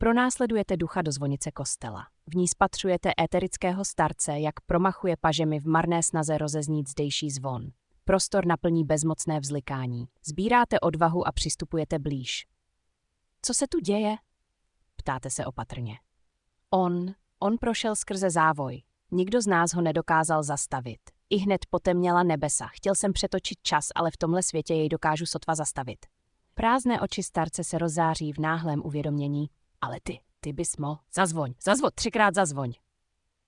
Pronásledujete ducha do zvonice kostela. V ní spatřujete éterického starce, jak promachuje pažemi v marné snaze rozeznít zdejší zvon. Prostor naplní bezmocné vzlikání. Sbíráte odvahu a přistupujete blíž. Co se tu děje? Ptáte se opatrně. On prošel skrze závoj. Nikdo z nás ho nedokázal zastavit. Ihned potemněla nebesa. Chtěl jsem přetočit čas, ale v tomhle světě jej dokážu sotva zastavit. Prázdné oči starce se rozzáří v náhlém uvědomění. Ale ty bys mohl. Zazvoň, 3krát zazvoň.